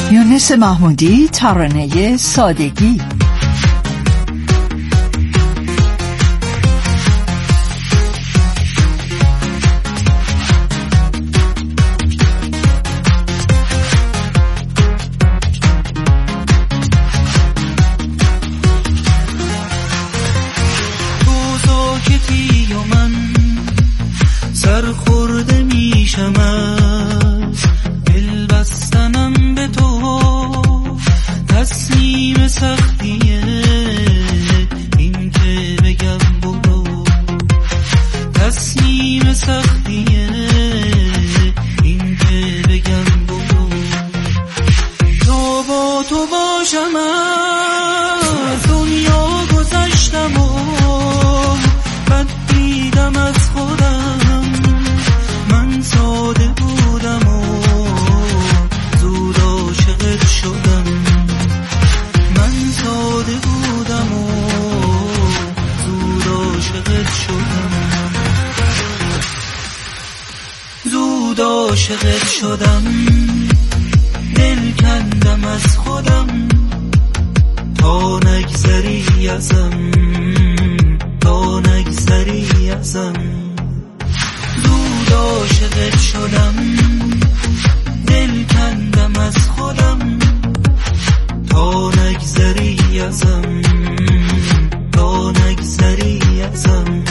یونس محمودی، ترانه سادگی. سرخورده میشم از دل بستنم به تو، تصمیم سختیه این که بگم برو، تصمیم سختیه این که بگم برو. تا با تو باشم از دنیا گذشتم و بد دیدم از خودم، من ساده بودم و زود عاشقت شدم، من ساده بودم و زود عاشقت شدم، زود عاشقت شدم. دل کندم از خودم تا نگذری ازم، تا نگذری ازم، زود عاشقت شدم. دل کندم از خودم تا نگذری ازم، تا نگذری ازم.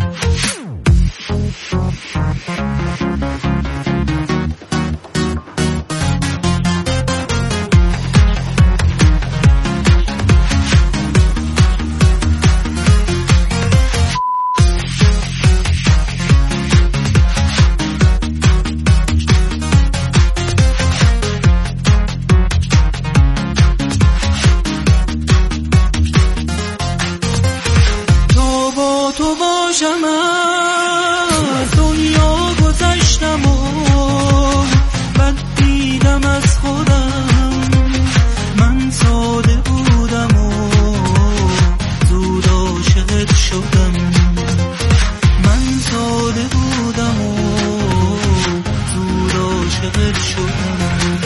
تو باشم از دنیا گذشتم و بد دیدم از خودم، من ساده بودم و زود عاشقت شدم، من ساده بودم و زود عاشقت شدم،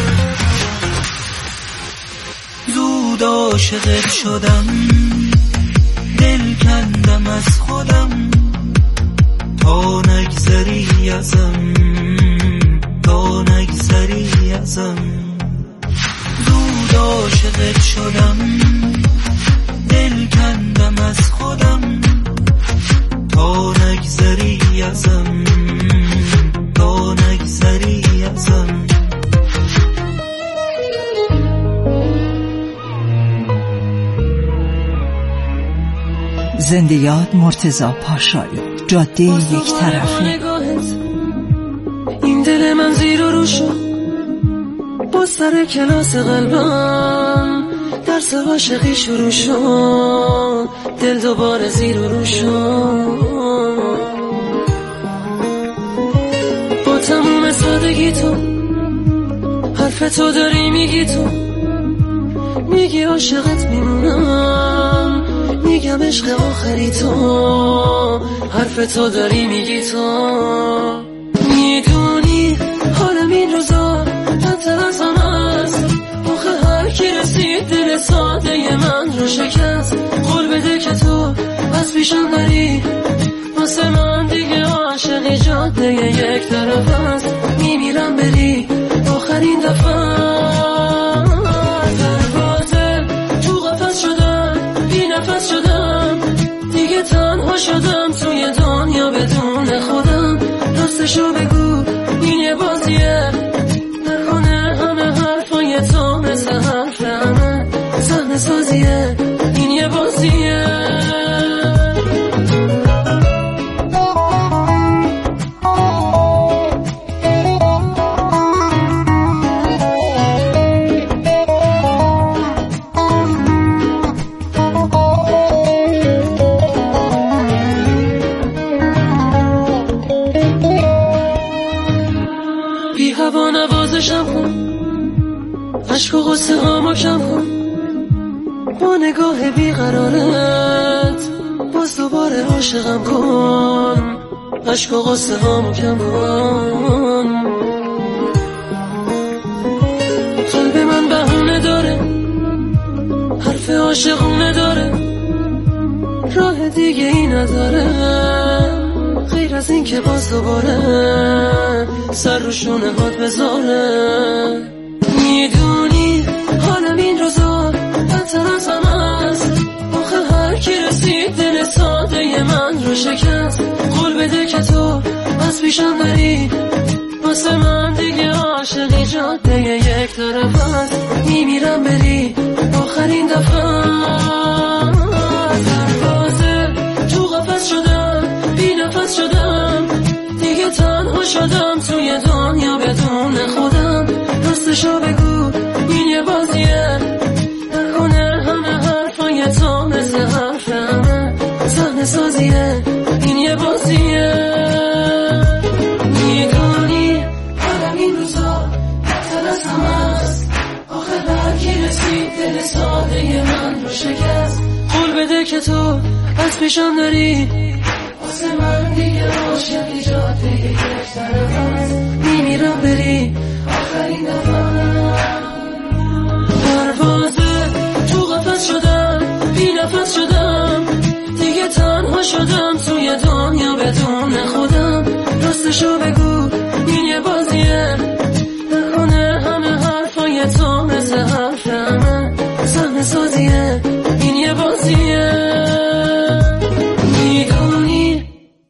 زود عاشقت شدم. دل کندم از خودم تا نگذری ازم، تا نگذری ازم، زود عاشقت شدم. دل کندم از خودم تا نگذری ازم، تا نگذری ازم. زنده یاد مرتضی پاشایی. جاده یک طرفه. این دل من زیر و رو شد با سر کلاس قلبم، درس عاشقی شروع شد، دل دوباره زیر و رو شد. با تموم سادگی تو حرف تو داری میگی، تو میگی عاشقت میمونم، میگم عشق آخری تو، حرف تو داری میگی، تو میدونی حالم این روزا بدتر از آن است، آخه هر کی رسید دل ساده من رو شکست. قول بده که تو از پیشم نری، واسه من دیگه عاشقی جاده یک طرف است، میمیرم بری آخرین دفعه. دروازه تو قفس شدم، بی نفس شدم، دیگه تنها شدم توی دنیا بدون خودم. راستشو بگو این یه بازیه، نکنه همه حرفای تو مثل حرف همه صحنه سازیه، این یه بازیه. هوا نوازشم کن، عشق و غصه هامو کم کن، با نگاه بیقرارت باز دوباره عاشقم کن، عشق و غصه هامو کم کن. قلب من به راه دیگه ای نداره غیر از این که باز دوباره سر رو شونه هات بذاره. میدونی حالم این روزا بدتر از همه است، آخه هر کی رسید دل ساده من رو شکست. قول بده که تو از پیشم بری، واسه من دیگه عاشقی جاده یک طرف است. میمیرم بری آخرین دفعه. دروازه تو قفس شدم، بی نفس شدم، دیگه تنها شدم توی دنیا بدون خودم. راستشو بگو این یه بازیه، نکنه همه حرفای تو مثل حرف همه صحنه سازیه. این یه بازیه. میدونی حالم این روزا بدتر از همه است، آخه هر کی رسید دل ساده من رو شکست. قول بده که تو از پیشم داری، واسه من دیگه عاشقی جاده یک طرف است. میمیرم بری آخرین دفعه. پروازه تو قفس شدم، بی نفس شدم، دیگه تنها شدم توی دنیا بدون خودم. راستشو بگو این یه بازیه، نکنه همه حرفای تو مثل حرف همه صحنه سازیه. این یه بازیه. میدونی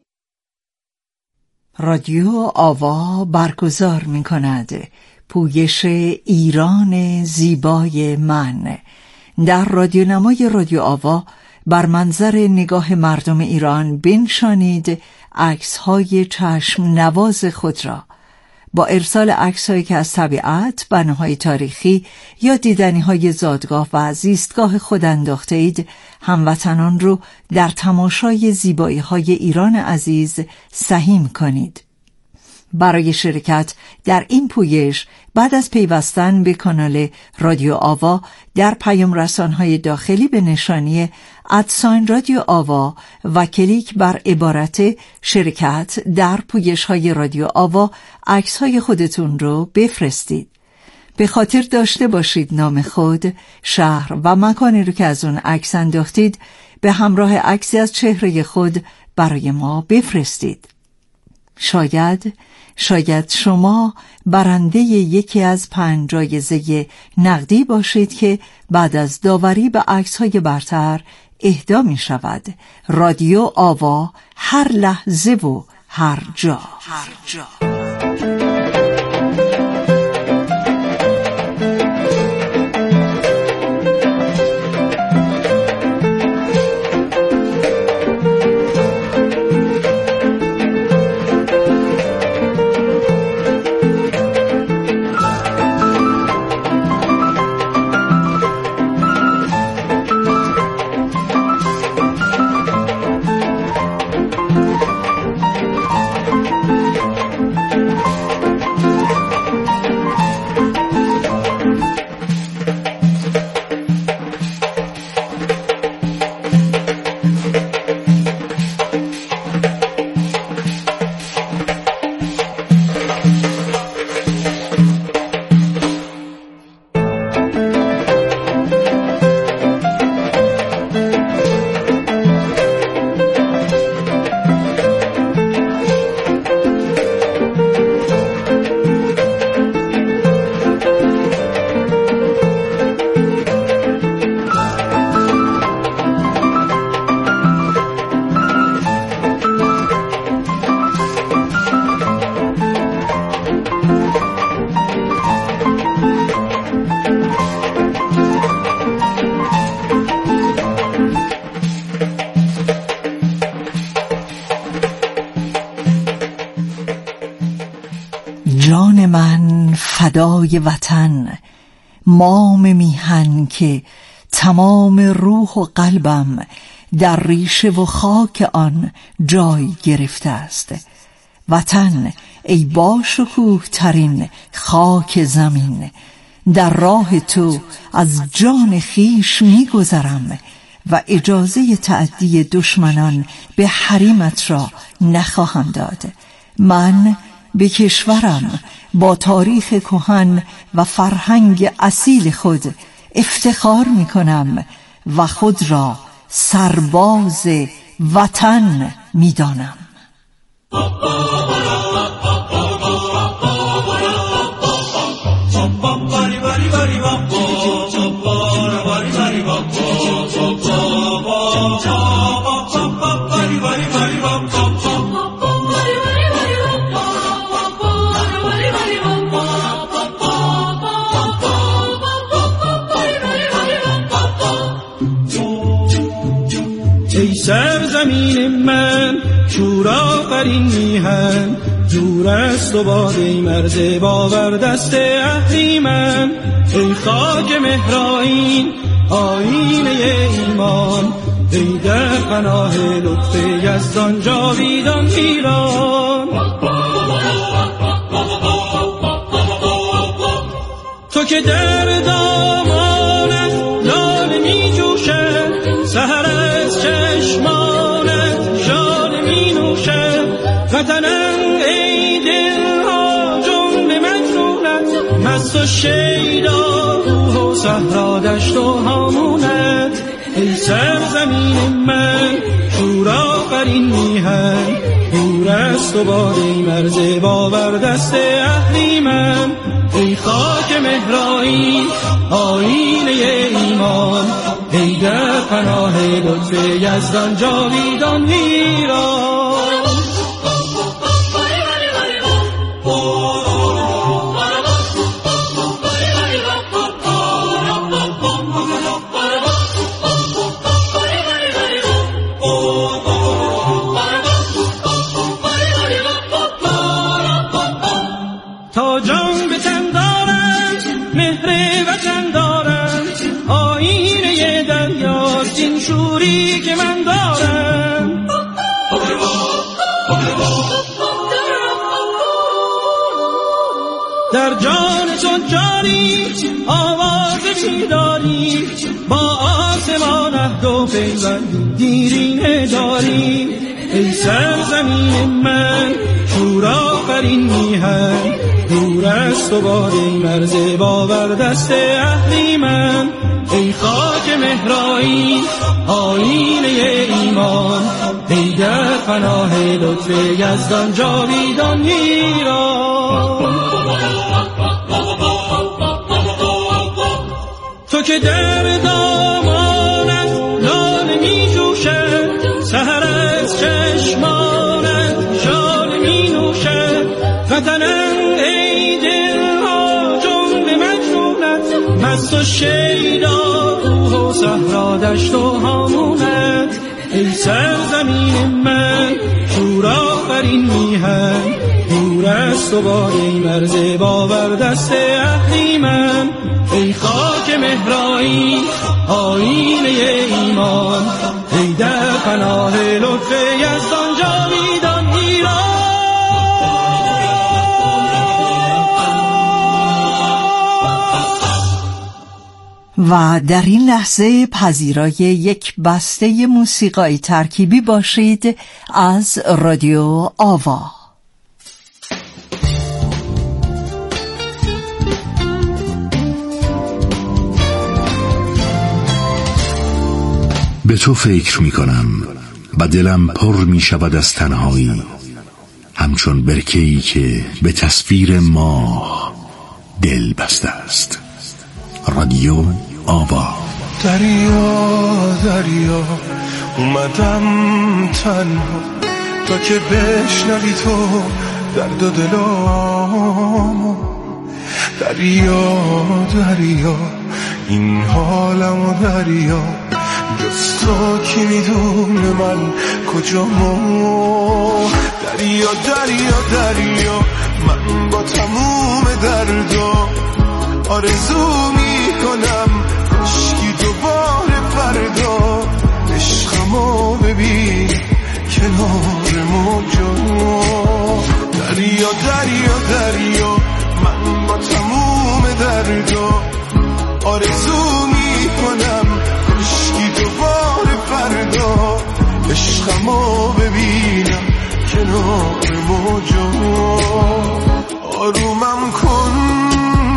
رادیو آوا برگزار می کند پویش ایران زیبای من. در رادیونمای رادیو آوا بر منظر نگاه مردم ایران بنشانید عکس‌های چشم نواز خود را. با ارسال عکس‌هایی که از طبیعت، بناهای تاریخی یا دیدنی‌های زادگاه و زیستگاه خود انداخته اید، هموطنان رو در تماشای زیبایی‌های ایران عزیز سهیم کنید. برای شرکت در این پویش بعد از پیوستن به کانال رادیو آوا در پیام رسان‌های داخلی به نشانی @رادیو آوا و کلیک بر عبارت شرکت در پویش‌های رادیو آوا عکس‌های خودتون رو بفرستید. به خاطر داشته باشید نام خود، شهر و مکانی رو که از اون عکس انداختید به همراه عکسی از چهره خود برای ما بفرستید. شاید شما برنده یکی از 5 جایزه نقدی باشید که بعد از داوری به عکس‌های برتر اهدا می شود. رادیو آوا، هر لحظه و هر جا. جان من فدای وطن، مام میهن که تمام روح و قلبم در ریشه و خاک آن جای گرفته است. وطن ای باشکوه ترین خاک زمین، در راه تو از جان خیش میگذرم و اجازه تعدی دشمنان به حریمت را نخواهم داد. من به کشورم با تاریخ کهن و فرهنگ اصیل خود افتخار می کنم و خود را سرباز وطن می‌دانم. ای سرزمین من شور آفرین میهن، دور است و باده مرز باور دست اهریمن. ای خاک مهرائین آیینه ایمان، ای در پناه لطف یزدان جاویدان ایران. تو که در دامانت لاله می جوشد، سحر از چشمانت شاله می نوشد. وطنم ای دلها جمله مجنونت، مست و شیدا روح و صحرا دشت و هامونت. ای سرزمین من شور آفرین میهن، دور است و باده مرز باور دست اهریمن. ای خاک مهرائین آیینه ایمان، ای در پناه لطف یزدان جاویدان ایران. تا جان به تن دارم مهر وطن دارم، آیینه دریاست این شوری که من دارم. در جان تو جاری آواز بیداری، با آسمان عهد و پیوند دیرینه داری. ای سرزمین من شور آفرین میهن، دور است و باده مرز باور دست اهریمن. ای خاک مهرائین آیینه ایمان، ای در پناه لطف یزدان جاویدان ایران. تو که در دامانت لاله می جوشد، سحر از چشمانت شاله می نوشد. وطنم ای دلها جمله مجنونت، مست و شیدا روح و صحرا دشت و هامونت. ای سرزمین من شور آفرین میهن، دور است و باده مرز باور دست اهریمن. ای خاک مهرائین آیینه ایمان، ای در پناه لطف یزدان جاویدان ایران. و در این لحظه پذیرای یک بسته موسیقایی ترکیبی باشید از رادیو آوا. به تو فکر می کنم و دلم پر می شود از تنهایی، همچون برکه‌ای که به تصویر ماه دل بسته است. رادیو آوا. دریا دریا اومدم تنها تا که بشنوی تو درد و دلامو. دریا دریا این حالمو دریا، جز تو کی میدونه من کجامو. دریا دریا دریا من با تموم دردا آرزو میکنم کاشکی دوباره فردا عشقمو ببین کنار موجا. دریا دریا دریا من با تموم دردا آرزو میکنم کاشکی دوباره فردا عشقمو ببینم کنار موجا. آرومم کن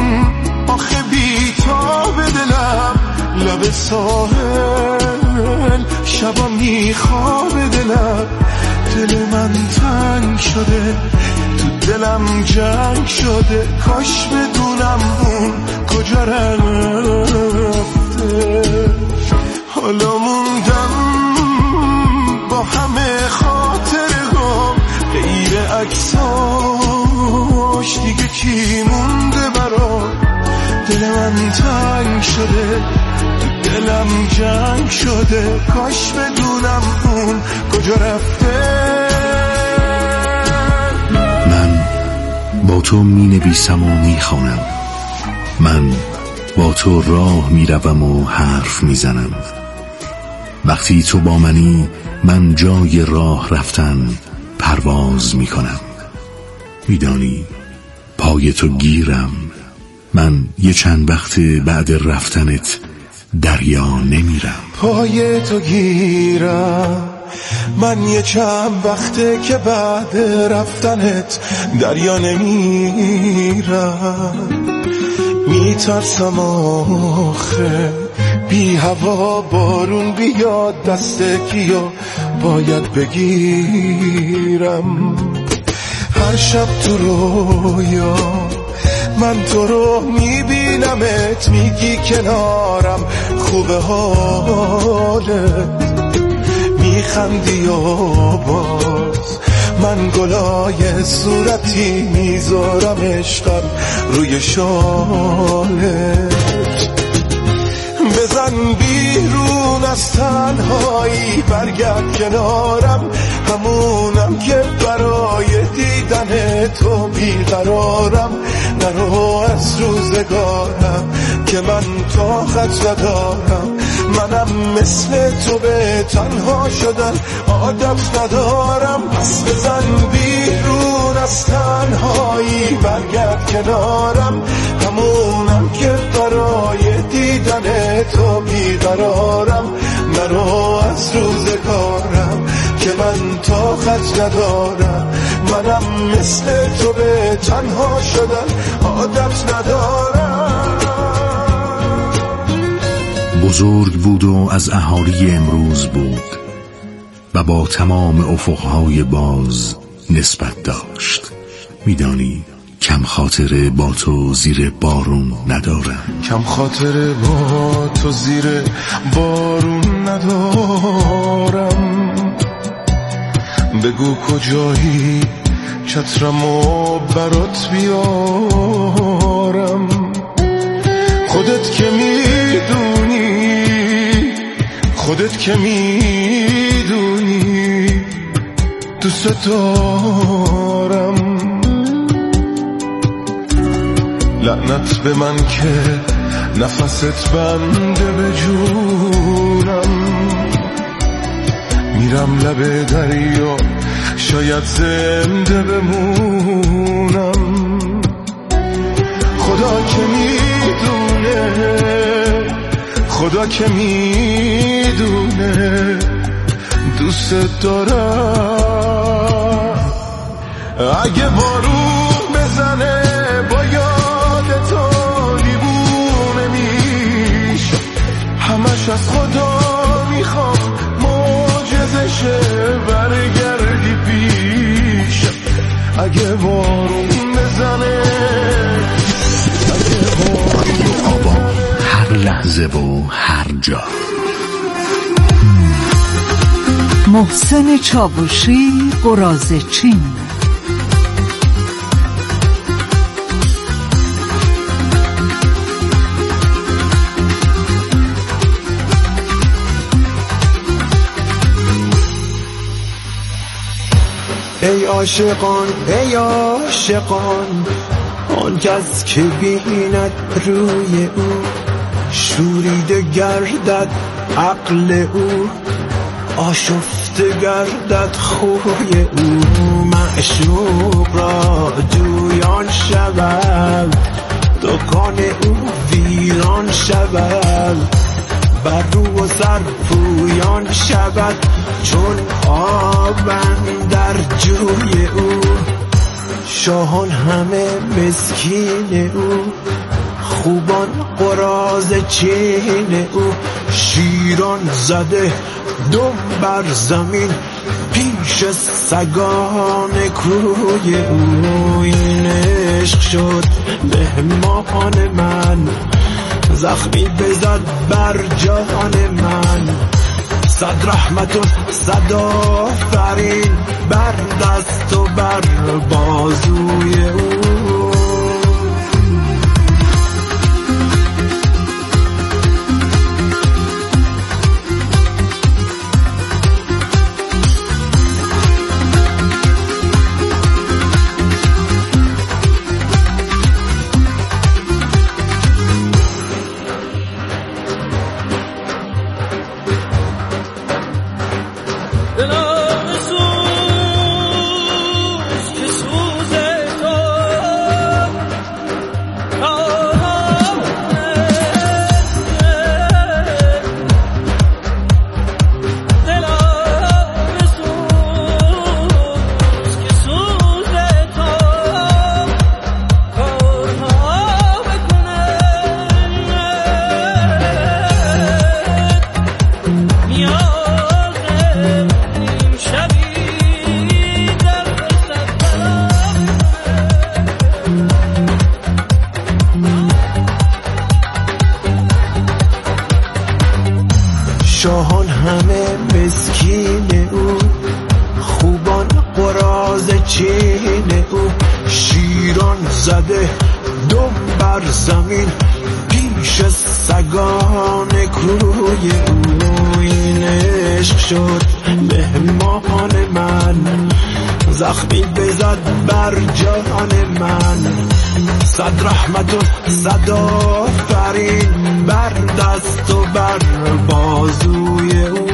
آخه بی تا به دلم لب ساحل من شبا میخوابه دلم، دل من تنگ شده، تو دلم جنگ شده، کاش بدونم اون کجا رفته. حالا موندم با همه خاطرهام، غیر عکساش دیگه چی مونده برام. دل من تنگ شده، دلم جنگ شده، کاش بدونم اون کجا رفته. من با تو می نویسم و می خوانم، من با تو راه می روم و حرف می زنم. وقتی تو با منی من جای راه رفتن پرواز می کنم. میدانی پای تو گیرم، من یه چند وقت بعد رفتنت دریا نمیرم. پای تو گیرم، من یه چند وقته که بعد رفتنت دریا نمیرم. میترسم آخه بی هوا بارون بیاد، دست کیو باید بگیرم. هر شب تو رویا من تو رو میبینمت، میگی کنارم خوبه حالت، میخندی و باز من گلای صورتی میذارم عشقم روی شالت. بزن بیرون از تنهایی، برگرد کنارم، همونم که برای دیدن تو بیقرارم. نرو از روزگارم که من طاقت ندارم، منم مثل تو به تنها شدن عادت ندارم. پس بزن بیرون از تنهایی، برگرد کنارم، همونم که برای دیدن تو بیقرارم. نرو از روزگارم که من طاقت ندارم، منم مثل تو به تنها شدن عادت ندارم. بزرگ بود و از اهالی امروز بود و با تمام افقهای باز نسبت داشت. میدانی کم خاطره با تو زیر بارون ندارم، کم خاطره با تو زیر بارون ندارم. بگو کجایی چترمو برات بیارم. خودت که میدونی، خودت که میدونی دوست دارم. لعنت به من که نفست بنده به جونم. میرم لب دریا شاید زنده بمونم. خدا که میدونه، خدا که میدونه دوست دارم. اگه بارون بزنه با یاد تو دیوونه میشم، همش از خدا میخوام معجزشه برگردی پیشم. اگه بارون بزنه، اگه بارون آبا هر لحظه و هر جا. محسن چاوشی، قراضه‌چین. ای عاشقان، ای عاشقان، آن کس که بیند روی او شوریده گردد عقل او، آشفته گردد خوی او. معشوق را جویان شود، دکان او ویران شود، بر رو و سر پویان شود چون آبم در جوی او. شاهان همه مسکین او، خوبان قراز چین او، شیران زده دم بر زمین پیش سگان کوی او. این عشق شد مهمان من، زخمی بزد بر جان من. صد رحمت و صد آفرین بر دست و بر بازوی او. شاهان همه مسکین او، خوبان قراز چین او. شیران زده دم بر زمین پیش سگان کوی او. این عشق شد مهمان من، زخمی بزد بر جان من. صد رحمت و صد آفرین بر دست و بر بازوی او.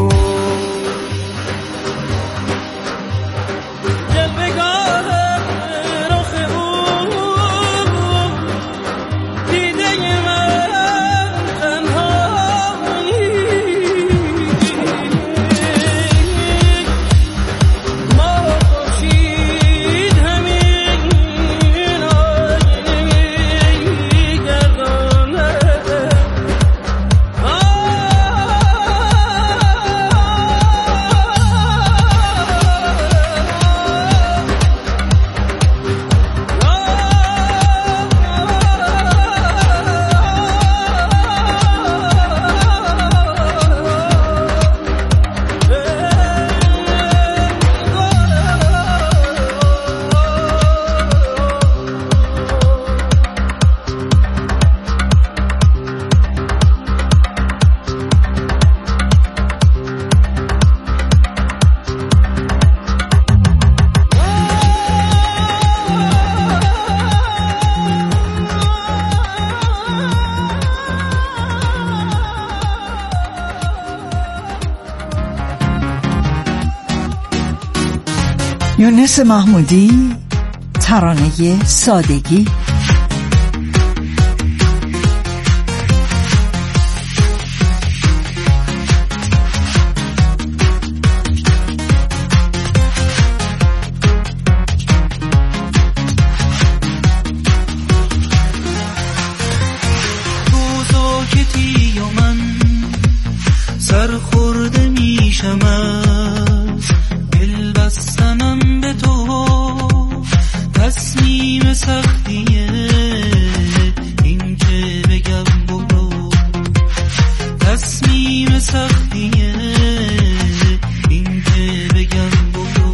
یونس محمودی، ترانه سادگی. تو ساکتی و من سرخورده میشم، دل بستنم به تو تصمیم سختیه. این که بگم برو تصمیم سختیه. این که بگم برو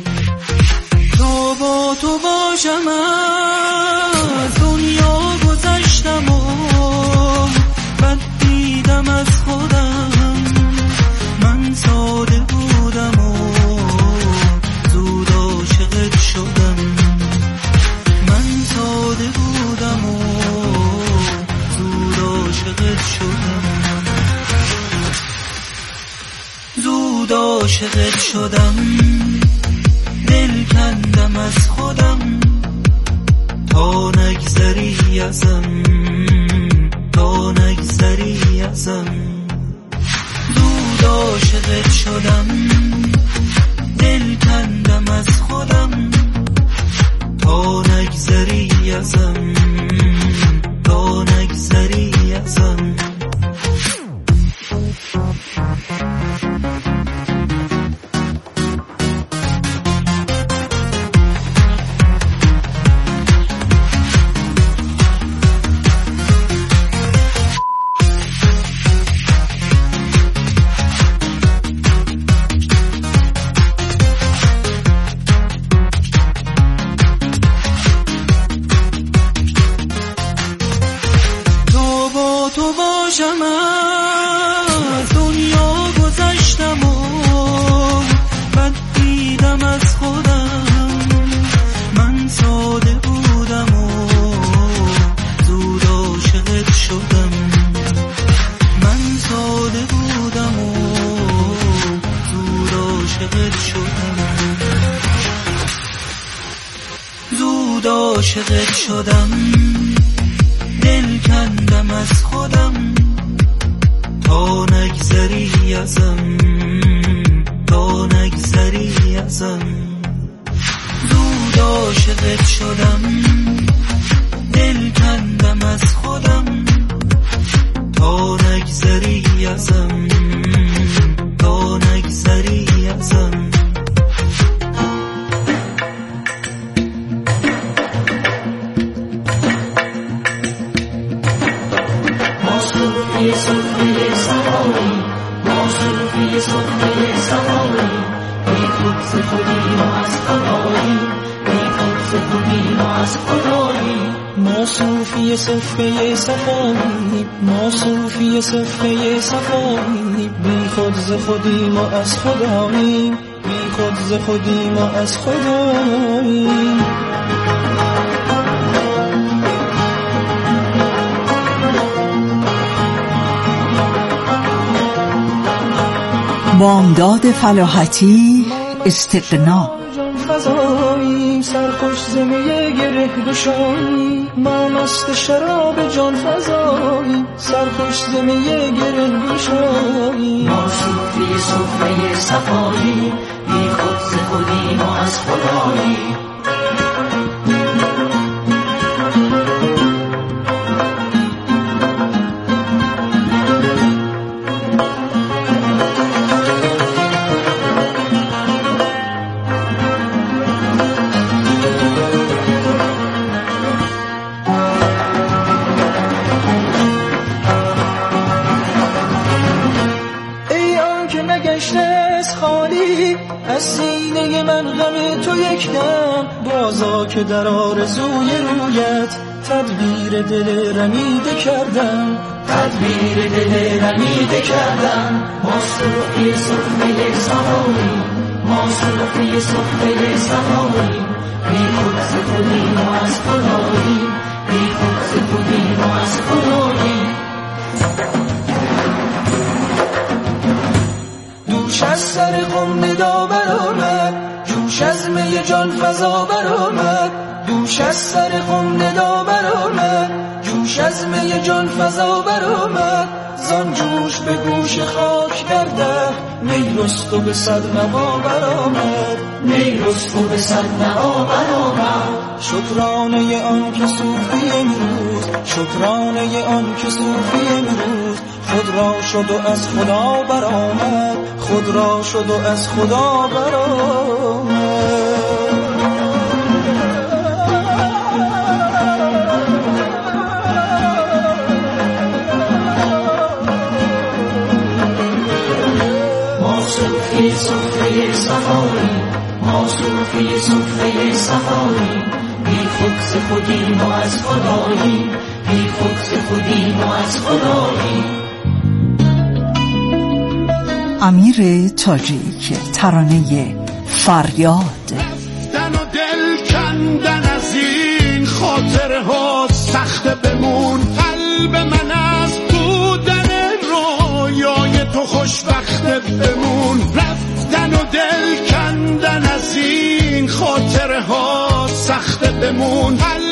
تو با تو باشم، از دنیا گذشتم و بد دیدم از خودم. من ساده بودم و زود عاشقت شدم. من ساده بودم و زود عاشقت شدم. زود عاشقت شدم. دل کندم از خودم تا نگذری ازم، تا نگذری ازم. زود عاشقت شدم. دل کندم از خودم تا نگذری ازم، تا زود عاشقت شدم، دل کندم از خودم، تا نگذری ازم، تا نگذری ازم. زود عاشقت شدم، دل کندم از خودم، تا نگذری ازم، تا نگذری ازم. صوفی صوفی صفایی، ما صوفی صوفی صفایی، بی خود ز خودیم و از خدایی، بی خود ز خودیم و از خدایی. ما صوفی صوفی صفایی، ما صوفی صوفی صفایی، بی خود ز خودیم و از خدایی، بی خود ز خودیم و از خدایی. بامداد فلاحتی استغنا. فضایی سرخوش زمیه گره گشایی، ما مست شراب جان فضایی سرخوش زمیه گره گشایی. ما صوفی صوفی صفایی، بی خود ز خودیم و از خدایی. از سینه من غم تو یک دم، بازا که در آرزوی رویت تدبیر دل رمیده کردم، تدبیر دل رمیده کردم. ما صوفی صوفی صفایی، ما صوفی صوفی صفایی، بی خود ز خودیم و از خدایی، بی خود ز خودیم و از خدایی. دوش از سر قم ندا برآمد، جوش از می جان فضا برآمد، دوش از سر قم ندا برآمد، جوش از می جان فضا برآمد. زان جوش به گوش خاک درده، می رست و به صد نوا برآمد، می رست و به صد نوا برآمد. شکرانه آن که صوفی امروز، شکرانه آن که صوفی امروز، خود را شد و از خدا برآمد، خود را شد و از خدا برآمد. ما صوفی صوفی صفایی، ما صوفی صوفی صفایی، بی خود ز خودیم و از خدایی، بی خود ز خودیم و از خدایی. امیر تاجیک، ترانه فریاد. رفتن و دل کندن از این خاطره ها سخت بمون، قلب من از بودن رویای تو خوشبخت بمون. رفتن و دل کندن از این خاطره ها سخت بمون،